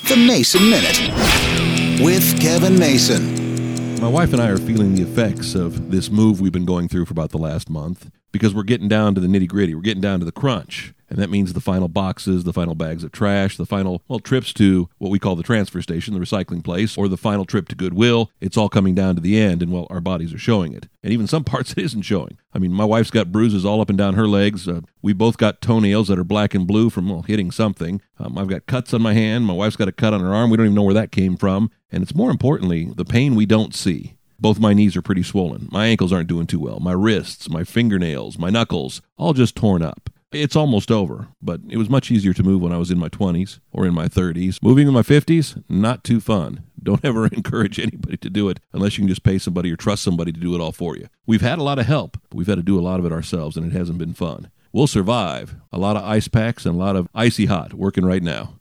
The Mason Minute with Kevin Mason. My wife and I are feeling the effects of this move we've been going through for about the last month because we're getting down to the nitty-gritty. We're getting down to the crunch. And that means the final boxes, the final bags of trash, the final, trips to what we call the transfer station, the recycling place, or the final trip to Goodwill. It's all coming down to the end, and, our bodies are showing it. And even some parts it isn't showing. I mean, my wife's got bruises all up and down her legs. We both got toenails that are black and blue from, hitting something. I've got cuts on my hand. My wife's got a cut on her arm. We don't even know where that came from. And it's more importantly, the pain we don't see. Both my knees are pretty swollen. My ankles aren't doing too well. My wrists, my fingernails, my knuckles, all just torn up. It's almost over, but it was much easier to move when I was in my 20s or in my 30s. Moving in my 50s, not too fun. Don't ever encourage anybody to do it unless you can just pay somebody or trust somebody to do it all for you. We've had a lot of help, but we've had to do a lot of it ourselves, and it hasn't been fun. We'll survive. A lot of ice packs and a lot of icy hot working right now.